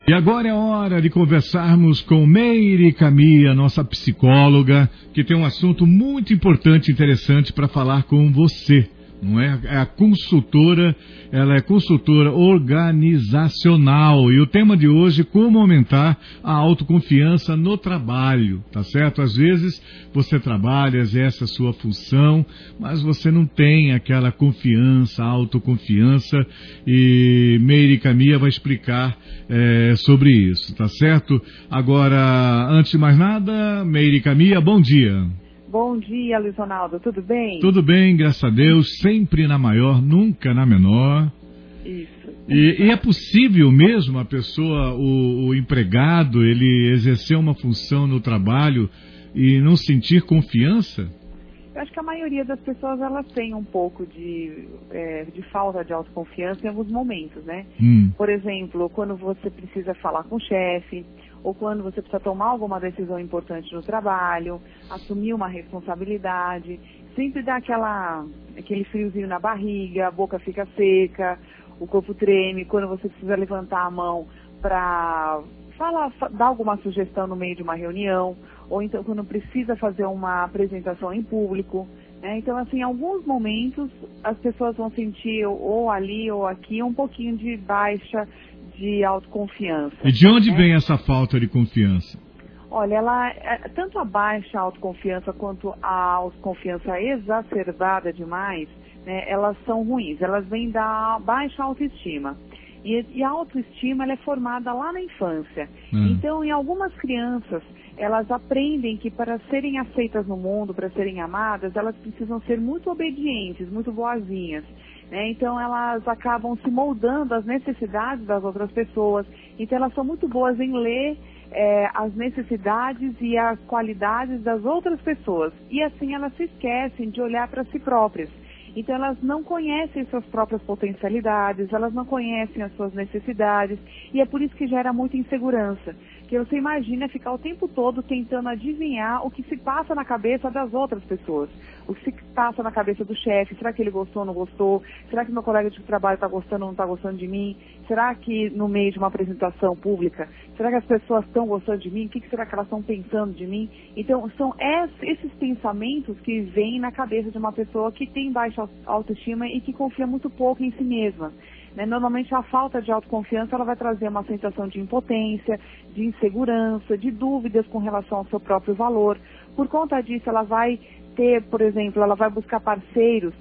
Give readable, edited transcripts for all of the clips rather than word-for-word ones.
E agora é hora de conversarmos com Meire Camille, nossa psicóloga, que tem um assunto muito importante e interessante para falar com você. Não é? É a consultora, ela é consultora organizacional. E o tema de hoje é como aumentar a autoconfiança no trabalho, tá certo? Às vezes você trabalha, exerce a sua função, mas você não tem aquela confiança, autoconfiança, e Meire Camille vai explicar sobre isso, tá certo? Agora, antes de mais nada, Meire Camille, bom dia. Bom dia, Luiz Ronaldo, tudo bem? Tudo bem, graças a Deus, sempre na maior, nunca na menor. Isso. E é possível mesmo a pessoa, o empregado, ele exercer uma função no trabalho e não sentir confiança? Eu acho que a maioria das pessoas, elas têm um pouco de falta de autoconfiança em alguns momentos, né? Por exemplo, quando você precisa falar com o chefe, ou quando você precisa tomar alguma decisão importante no trabalho, assumir uma responsabilidade, sempre dá aquele friozinho na barriga, a boca fica seca, o corpo treme, quando você precisa levantar a mão para dar alguma sugestão no meio de uma reunião, ou então quando precisa fazer uma apresentação em público, né? Então, assim, em alguns momentos as pessoas vão sentir ou ali ou aqui um pouquinho de baixa de autoconfiança. E de onde vem essa falta de confiança? Olha, tanto a baixa autoconfiança quanto a autoconfiança exacerbada demais, né, elas são ruins, elas vêm da baixa autoestima. E a autoestima, ela é formada lá na infância. Então, em algumas crianças, elas aprendem que para serem aceitas no mundo, para serem amadas, elas precisam ser muito obedientes, muito boazinhas. Então, elas acabam se moldando às necessidades das outras pessoas. Então, elas são muito boas em ler as necessidades e as qualidades das outras pessoas. E assim, elas se esquecem de olhar para si próprias. Então, elas não conhecem suas próprias potencialidades, elas não conhecem as suas necessidades, e é por isso que gera muita insegurança. Que você imagina ficar o tempo todo tentando adivinhar o que se passa na cabeça das outras pessoas. O que se passa na cabeça do chefe, será que ele gostou ou não gostou? Será que meu colega de trabalho está gostando ou não está gostando de mim? Será que no meio de uma apresentação pública, será que as pessoas estão gostando de mim? O que será que elas estão pensando de mim? Então, são esses pensamentos que vêm na cabeça de uma pessoa que tem baixa autoestima e que confia muito pouco em si mesma. Normalmente a falta de autoconfiança, ela vai trazer uma sensação de impotência, de insegurança, de dúvidas com relação ao seu próprio valor. Por conta disso, ela vai ter, por exemplo, ela vai buscar parceiros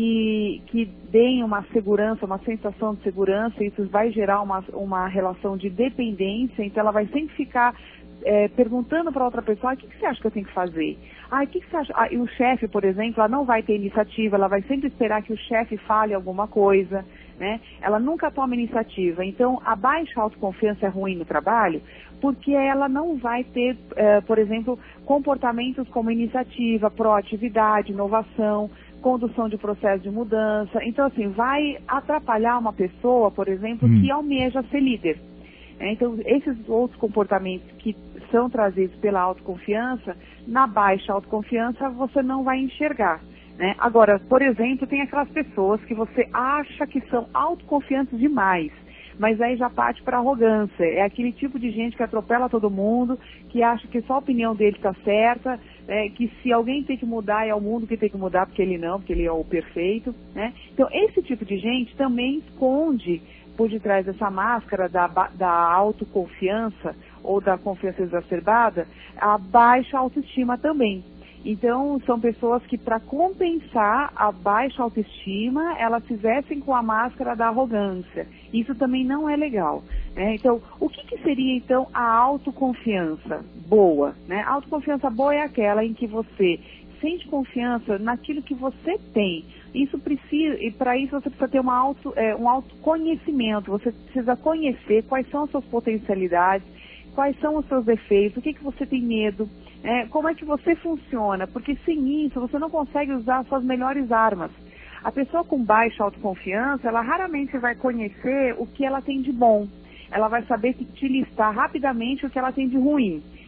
e que deem uma segurança, uma sensação de segurança, e isso vai gerar uma relação de dependência. Então ela vai sempre ficar perguntando para outra pessoa: o que você acha que eu tenho que fazer? O que você acha? E o chefe, por exemplo, ela não vai ter iniciativa, ela vai sempre esperar que o chefe fale alguma coisa, né? Ela nunca toma iniciativa. Então, a baixa autoconfiança é ruim no trabalho porque ela não vai ter, por exemplo, comportamentos como iniciativa, proatividade, inovação, condução de processo de mudança. Então, assim, vai atrapalhar uma pessoa, por exemplo, que almeja ser líder. Então, esses outros comportamentos que são trazidos pela autoconfiança, na baixa autoconfiança você não vai enxergar. Agora, por exemplo, tem aquelas pessoas que você acha que são autoconfiantes demais, mas aí já parte para arrogância. É aquele tipo de gente que atropela todo mundo, que acha que só a opinião dele está certa, que se alguém tem que mudar é o mundo que tem que mudar, porque ele não, porque ele é o perfeito. Então, esse tipo de gente também esconde por detrás dessa máscara da autoconfiança ou da confiança exacerbada a baixa autoestima também. Então, são pessoas que, para compensar a baixa autoestima, elas se vestem com a máscara da arrogância. Isso também não é legal. Então, o que seria, então, a autoconfiança boa? A autoconfiança boa é aquela em que você sente confiança naquilo que você tem. Isso precisa, e para isso você precisa ter um autoconhecimento. Você precisa conhecer quais são as suas potencialidades, quais são os seus defeitos, o que você tem medo, como é que você funciona, porque sem isso você não consegue usar as suas melhores armas. A pessoa com baixa autoconfiança, ela raramente vai conhecer o que ela tem de bom. Ela vai saber te listar rapidamente o que ela tem de ruim.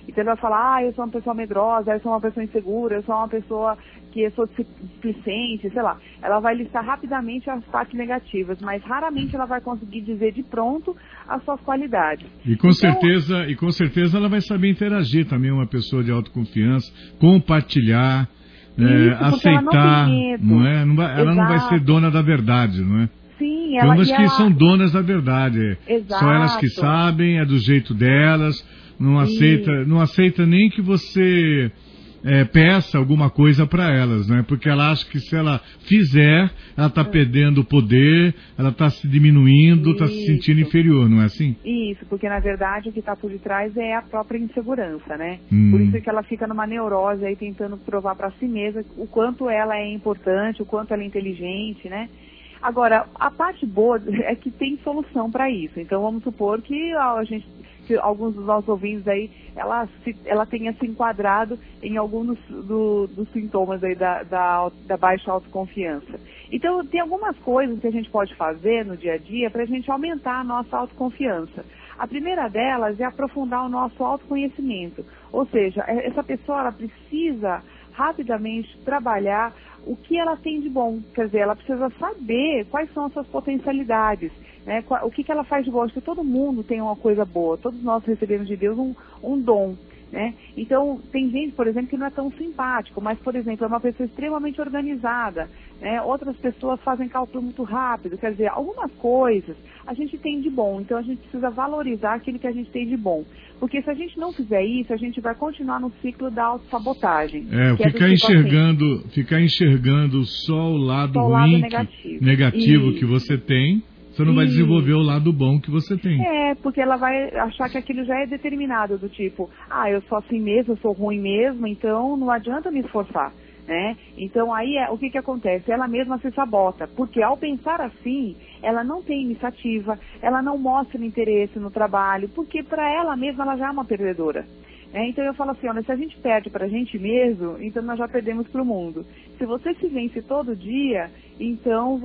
Então ele vai falar, eu sou uma pessoa medrosa, eu sou uma pessoa insegura, eu sou uma pessoa que eu sou displicente, sei lá. Ela vai listar rapidamente as partes negativas, mas raramente ela vai conseguir dizer de pronto as suas qualidades. E com certeza ela vai saber interagir também, uma pessoa de autoconfiança, compartilhar, aceitar, não é? Ela não vai ser dona da verdade, não é? Sim, tem umas que são donas da verdade. Exato. Só elas que sabem, é do jeito delas, não aceita nem que você peça alguma coisa para elas, né? Porque ela acha que se ela fizer, ela está perdendo o poder, ela está se diminuindo, está se sentindo inferior, não é assim? Isso, porque na verdade o que está por detrás é a própria insegurança, né? Por isso que ela fica numa neurose aí tentando provar para si mesma o quanto ela é importante, o quanto ela é inteligente, né? Agora, a parte boa é que tem solução para isso. Então vamos supor que alguns dos nossos ouvintes aí, ela tenha se enquadrado em alguns dos sintomas aí da baixa autoconfiança. Então, tem algumas coisas que a gente pode fazer no dia a dia para a gente aumentar a nossa autoconfiança. A primeira delas é aprofundar o nosso autoconhecimento. Ou seja, essa pessoa ela precisa rapidamente trabalhar o que ela tem de bom. Quer dizer, ela precisa saber quais são as suas potencialidades, né? O que ela faz de bom. Acho que todo mundo tem uma coisa boa, todos nós recebemos de Deus um dom, né? Então, tem gente, por exemplo, que não é tão simpático, mas, por exemplo, é uma pessoa extremamente organizada, né? Outras pessoas fazem cálculo muito rápido. Quer dizer, algumas coisas a gente tem de bom, então a gente precisa valorizar aquilo que a gente tem de bom. Porque se a gente não fizer isso, a gente vai continuar no ciclo da autossabotagem. Ficar enxergando só o lado ruim, negativo que você tem, você não vai desenvolver o lado bom que você tem. Porque ela vai achar que aquilo já é determinado, do tipo, eu sou assim mesmo, eu sou ruim mesmo, então não adianta me esforçar, né? Então aí o que acontece? Ela mesma se sabota, porque ao pensar assim, ela não tem iniciativa, ela não mostra interesse no trabalho, porque para ela mesma ela já é uma perdedora. Então eu falo assim, olha, se a gente perde para a gente mesmo, então nós já perdemos para o mundo. Se você se vence todo dia, então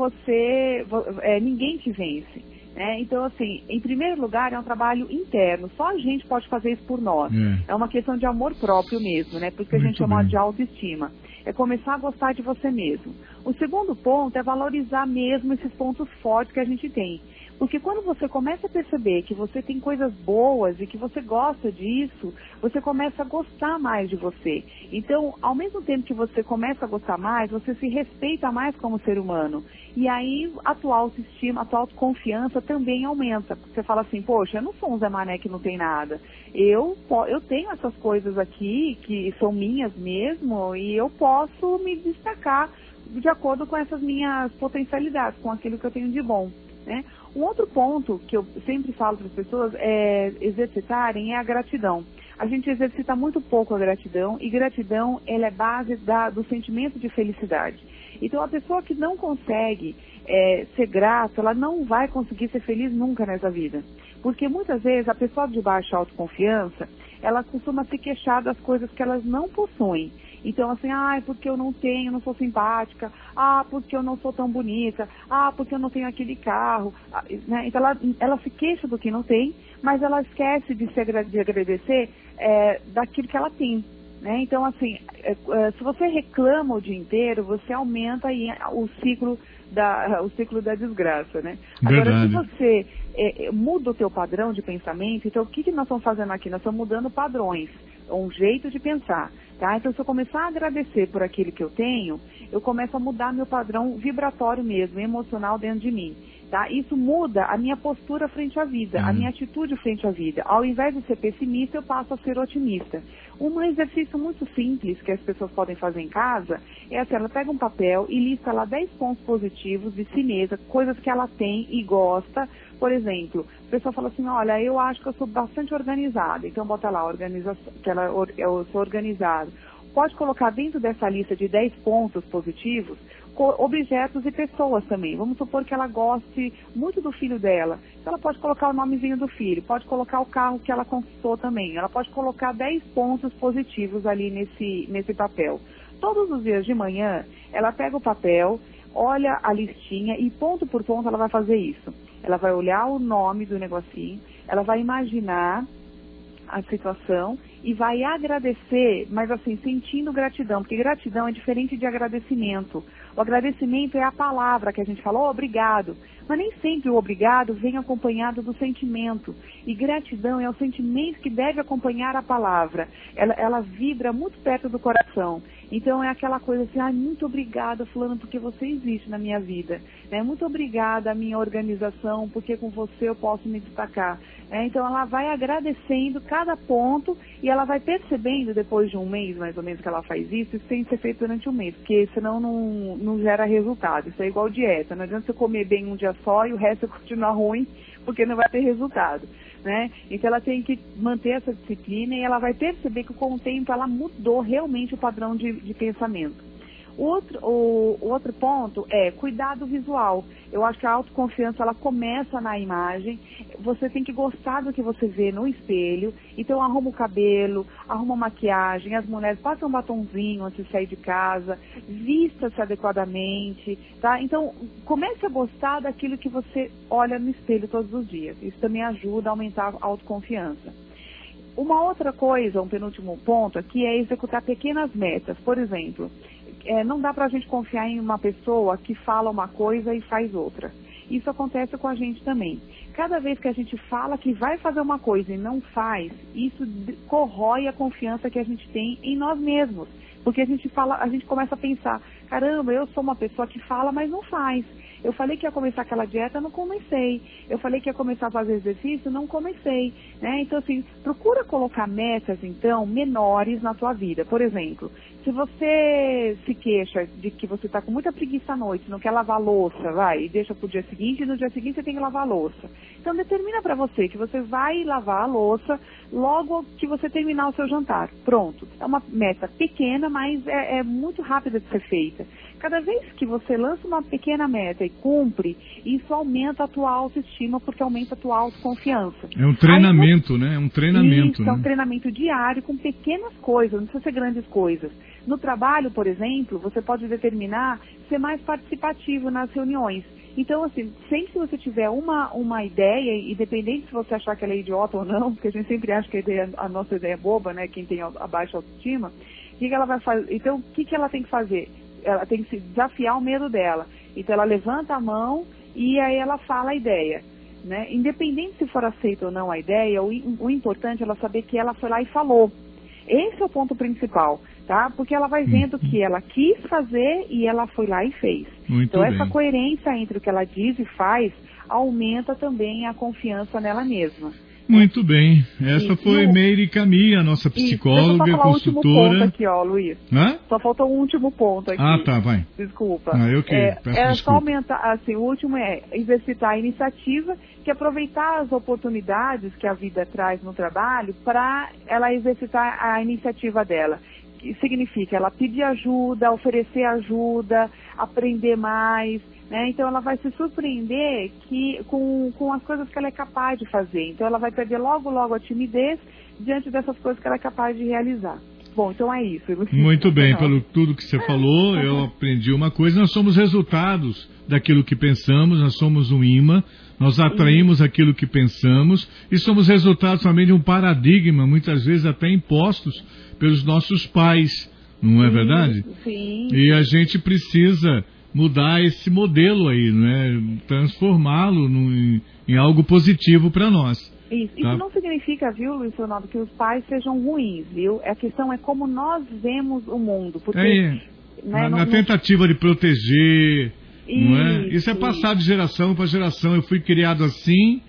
ninguém te vence. Então, assim, em primeiro lugar, é um trabalho interno. Só a gente pode fazer isso por nós. É uma questão de amor próprio mesmo, né? Por isso que a gente chama de autoestima. É começar a gostar de você mesmo. O segundo ponto é valorizar mesmo esses pontos fortes que a gente tem. Porque quando você começa a perceber que você tem coisas boas e que você gosta disso, você começa a gostar mais de você. Então, ao mesmo tempo que você começa a gostar mais, você se respeita mais como ser humano. E aí, a tua autoestima, a tua autoconfiança também aumenta. Você fala assim, poxa, eu não sou um Zé Mané que não tem nada. Eu tenho essas coisas aqui que são minhas mesmo e eu posso me destacar de acordo com essas minhas potencialidades, com aquilo que eu tenho de bom, né? Um outro ponto que eu sempre falo para as pessoas exercitarem é a gratidão. A gente exercita muito pouco a gratidão e gratidão ela é base do sentimento de felicidade. Então a pessoa que não consegue ser grata, ela não vai conseguir ser feliz nunca nessa vida. Porque muitas vezes a pessoa de baixa autoconfiança, ela costuma se queixar das coisas que elas não possuem. Então, assim, porque eu não não sou simpática, porque eu não sou tão bonita, porque eu não tenho aquele carro, né? Então, ela se queixa do que não tem, mas ela esquece de agradecer daquilo que ela tem, né? Então, assim, se você reclama o dia inteiro, você aumenta aí o ciclo da desgraça, né? Verdade. Agora, se você muda o teu padrão de pensamento, então o que nós estamos fazendo aqui? Nós estamos mudando padrões, um jeito de pensar, tá? Então, se eu começar a agradecer por aquilo que eu tenho, eu começo a mudar meu padrão vibratório mesmo, emocional dentro de mim, tá? Isso muda a minha postura frente à vida, a minha atitude frente à vida. Ao invés de ser pessimista, eu passo a ser otimista. Um exercício muito simples que as pessoas podem fazer em casa é assim, ela pega um papel e lista lá 10 pontos positivos de si mesma, coisas que ela tem e gosta. Por exemplo, a pessoa fala assim, olha, eu acho que eu sou bastante organizada, então bota lá, eu sou organizada. Pode colocar dentro dessa lista de 10 pontos positivos, objetos e pessoas também. Vamos supor que ela goste muito do filho dela. Então ela pode colocar o nomezinho do filho, pode colocar o carro que ela conquistou também. Ela pode colocar 10 pontos positivos ali nesse papel. Todos os dias de manhã, ela pega o papel, olha a listinha e ponto por ponto ela vai fazer isso. Ela vai olhar o nome do negocinho, ela vai imaginar a situação e vai agradecer, mas assim, sentindo gratidão, porque gratidão é diferente de agradecimento. O agradecimento é a palavra que a gente fala, obrigado, mas nem sempre o obrigado vem acompanhado do sentimento. E gratidão é o sentimento que deve acompanhar a palavra. Ela vibra muito perto do coração. Então é aquela coisa assim, muito obrigada, fulano, porque você existe na minha vida. Muito obrigada à minha organização, porque com você eu posso me destacar. Então ela vai agradecendo cada ponto e ela vai percebendo depois de um mês, mais ou menos, que ela faz isso tem que ser feito durante um mês, porque senão não gera resultado. Isso é igual dieta, não adianta você comer bem um dia só e o resto continuar ruim, porque não vai ter resultado. Então ela tem que manter essa disciplina e ela vai perceber que com o tempo ela mudou realmente o padrão de pensamento. O outro ponto é cuidado visual. Eu acho que a autoconfiança ela começa na imagem. Você tem que gostar do que você vê no espelho. Então arruma o cabelo, arruma a maquiagem. As mulheres passam um batonzinho antes de sair de casa, vista-se adequadamente, tá? Então comece a gostar daquilo que você olha no espelho todos os dias. Isso também ajuda a aumentar a autoconfiança. Uma outra coisa, um penúltimo ponto aqui é executar pequenas metas. Por exemplo, não dá para a gente confiar em uma pessoa que fala uma coisa e faz outra. Isso acontece com a gente também. Cada vez que a gente fala que vai fazer uma coisa e não faz, isso corrói a confiança que a gente tem em nós mesmos. Porque a gente começa a pensar, caramba, eu sou uma pessoa que fala, mas não faz. Eu falei que ia começar aquela dieta, não comecei. Eu falei que ia começar a fazer exercício, não comecei. Então, assim, procura colocar metas, então, menores na tua vida. Por exemplo, se você se queixa de que você está com muita preguiça à noite, não quer lavar a louça, e deixa para o dia seguinte, e no dia seguinte você tem que lavar a louça. Então, determina para você que você vai lavar a louça logo que você terminar o seu jantar. Pronto. É uma meta pequena, mas é muito rápida de ser feita. Cada vez que você lança uma pequena meta e cumpre, isso aumenta a tua autoestima, porque aumenta a tua autoconfiança. É um treinamento, né? É um treinamento. Isso, é um treinamento diário com pequenas coisas, não precisa ser grandes coisas. No trabalho, por exemplo, você pode determinar ser mais participativo nas reuniões. Então, assim, sempre que você tiver uma ideia, independente se você achar que ela é idiota ou não, porque a gente sempre acha que a nossa ideia é boba, né? Quem tem a baixa autoestima, o que ela vai fazer? Então, o que ela tem que fazer? Ela tem que se desafiar o medo dela. Então ela levanta a mão e aí ela fala a ideia. Independente se for aceita ou não a ideia, o importante é ela saber que ela foi lá e falou. Esse é o ponto principal, tá? Porque ela vai vendo que ela quis fazer e ela foi lá e fez. Então essa coerência entre o que ela diz e faz aumenta também a confiança nela mesma. Muito bem. Essa foi Meire Camille, a nossa psicóloga, consultora. Só faltou um último ponto aqui, Luiz. Só faltou um último ponto aqui. Tá, vai. Desculpa. Eu que peço desculpa. Só aumentar, assim, o último é exercitar a iniciativa, que é aproveitar as oportunidades que a vida traz no trabalho para ela exercitar a iniciativa dela. Que significa ela pedir ajuda, oferecer ajuda, aprender mais. Então ela vai se surpreender com as coisas que ela é capaz de fazer. Então ela vai perder logo a timidez diante dessas coisas que ela é capaz de realizar. Bom, então é isso. Muito bem, pelo tudo que você falou, eu aprendi uma coisa: nós somos resultados daquilo que pensamos, nós somos um imã, nós atraímos aquilo que pensamos e somos resultados também de um paradigma, muitas vezes até impostos pelos nossos pais, não é verdade? Sim. E a gente precisa mudar esse modelo aí, transformá-lo em algo positivo para nós. Isso. Tá? Isso não significa, viu, Luiz Ronaldo, que os pais sejam ruins, viu? A questão é como nós vemos o mundo. Porque, na tentativa de proteger, isso é passar de geração para geração. Eu fui criado assim,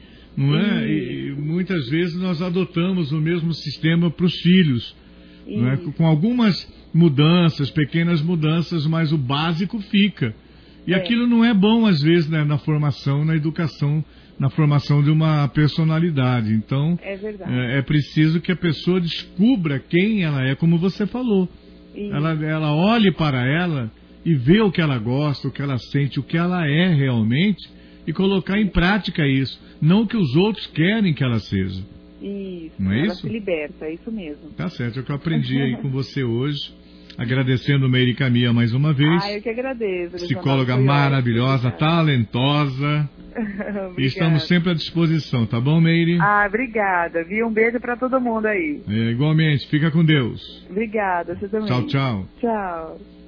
e muitas vezes nós adotamos o mesmo sistema para os filhos, com algumas mudanças, pequenas mudanças, mas o básico fica. E aquilo não é bom, às vezes, na formação, na educação, na formação de uma personalidade. Então, é preciso que a pessoa descubra quem ela é, como você falou. Ela olhe para ela e vê o que ela gosta, o que ela sente, o que ela é realmente, e colocar em prática isso. Não o que os outros querem que ela seja. Isso, não é ela isso? Se liberta, é isso mesmo. Tá certo, é o que eu aprendi aí com você hoje. Agradecendo Meire Camille mais uma vez. Eu que agradeço. Psicóloga maravilhosa, talentosa. E estamos sempre à disposição, tá bom, Meire? Obrigada, viu? Um beijo para todo mundo aí. Igualmente, fica com Deus. Obrigada, você também. Tchau, tchau. Tchau.